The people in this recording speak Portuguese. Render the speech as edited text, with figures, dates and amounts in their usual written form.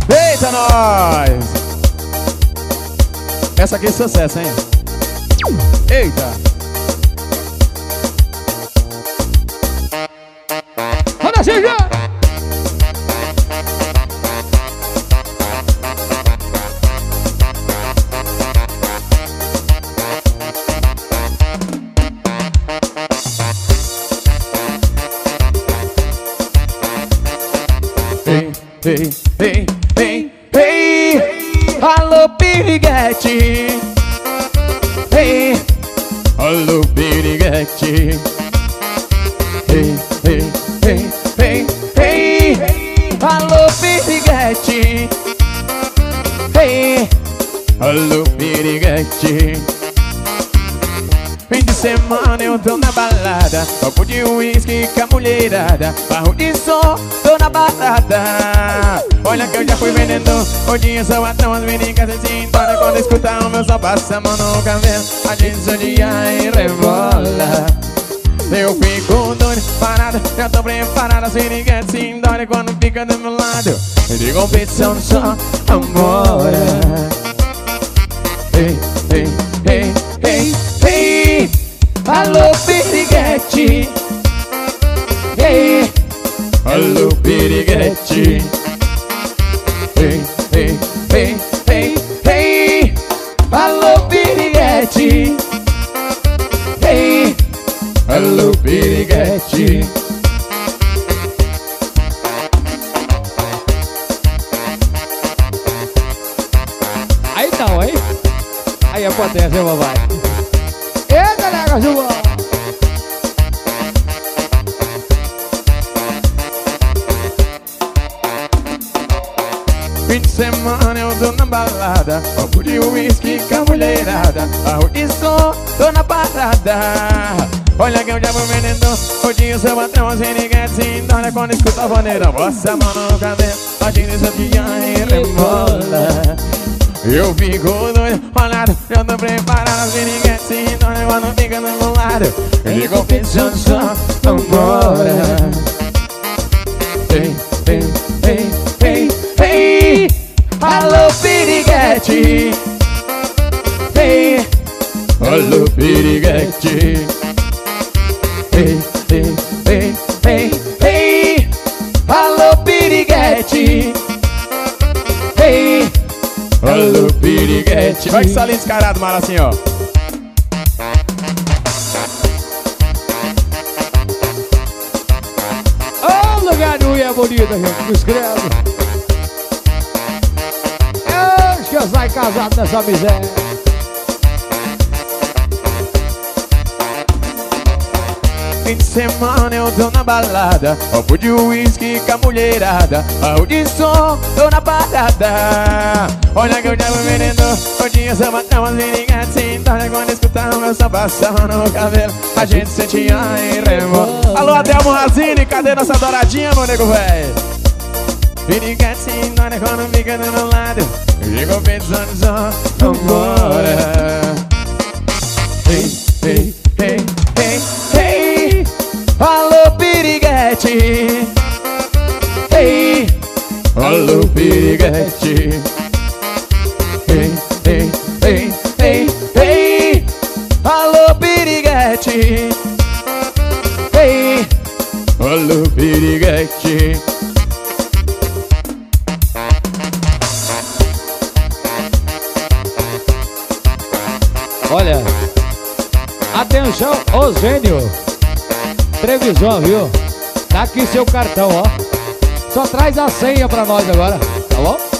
Eita, nós! Essa aqui é sucesso, hein? Eita! Roda, Gigi! Hey, hey, hey, hey, alô, piriguete. Hey, alô, piriguete. Hey, hey, hey, hey, hey, alô, piriguete. Hey, alô, piriguete. Fim de semana eu tô na balada, copo de uísque com a mulherada, barro de som, tô na balada. Olha que eu já fui vendendo, hoje eu sou atrão, as meninas se sintonam quando escutam o meu som, passa a mão no cabelo, a gente sodia e rebola. Eu fico doido, parado, já tô preparado, as meninas se sintonam quando fica do meu lado. De competição só, amora. Ei, ei, ei, ei, ei, alô, piriguete. Ei, alô, piriguete. Ei, ei, ei, ei, ei, alô, piriguete. Ei, alô, piriguete. Aí não, hein? Aí acontece, hein, papai? Eita, nega, João! Fim de semana eu tô na balada, copo de uísque com a mulherada, barro de som, tô na parada. Olha que eu já vou vendendo, hoje eu sou patrão, as meninas se entornam quando escuta a bandeira, bossa a mão no cabelo, a gente sodia e rebola. Eu fico doido, rolado, já tô preparado, as meninas se entornam quando fica do meu lado. De competição só, vambora. Ei, ei, ei, ei, ei, alô, piriguete. Ei, alô, piriguete. Ei, ei, ei, ei, ei, alô, piriguete. Ei, alô, piriguete. Vai que salinho descarado, mala assim, ó. Ô, lugar de unha bonita, gente, escreve. Acho que eu saio casado nessa miséria. Fim de semana eu tô na balada, copo de uísque com a mulherada, barro de som, tô na parada. Olha que eu já vou vendendo, hoje eu sou patrão, as meninas se entornam quando escutam o meu som, passando no cabelo, a gente sentia e rebola. Alô, Adelmo Razini, cadê nossa douradinha, meu nego véi? Meninas se entornam quando fica do meu lado, chegou pensando só, vambora. Ei, ei, ei, ei, ei, alô, piriguete. Ei, alô, piriguete. Ei, ei, ei, ei, ei, alô, piriguete. Ei, alô, piriguete. Olha, atenção, ô Zênio, previsão, viu? Tá aqui seu cartão, ó. Só traz a senha pra nós agora, tá bom?